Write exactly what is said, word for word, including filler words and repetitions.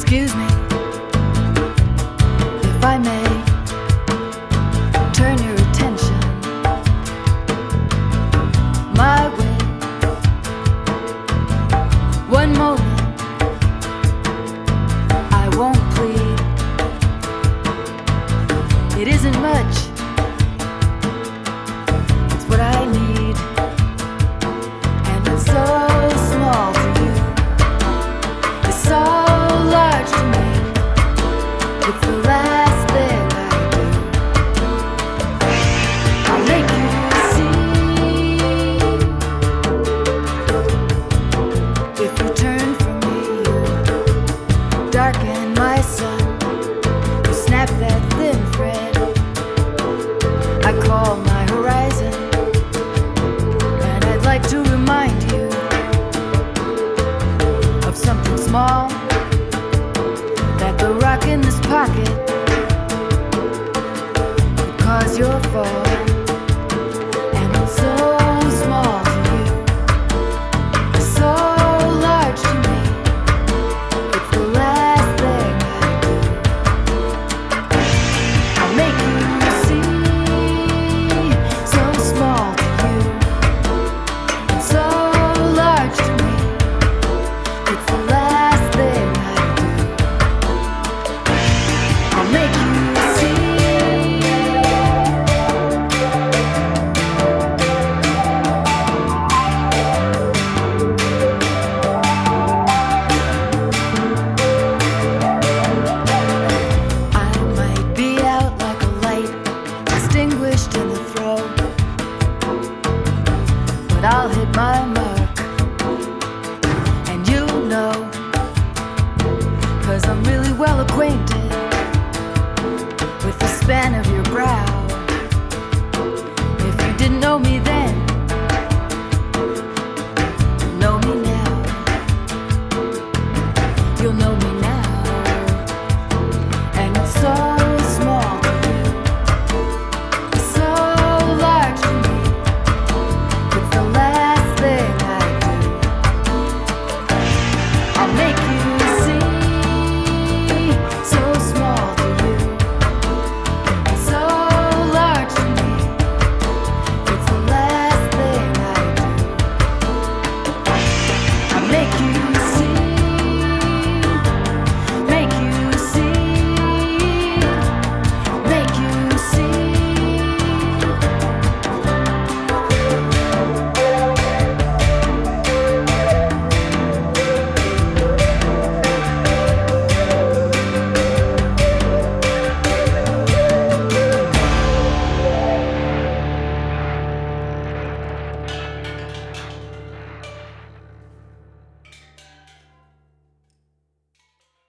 Excuse me, if I may turn your attention my way. One moment, I won't plead. It isn't much, it's what I need, and it's so small to you. It's so large to me. It's the last thing I do. I'll make you see. If you turn from me, you darken my sun. You snap that thin thread I call my horizon, and I'd like to remind you of something small, that the rock in this pocket could cause your fall, and it's so small to you, so large to me. It's the last thing I do. I'll make you see. So small to you, and so large to me. It's the last thing I do. I'll make you see. I might be out like a light, extinguished in the throw, but I'll hit my mark, and you'll know, 'cause I'm really well acquainted with the span of your brow. If you didn't know me then, you know me now. You'll know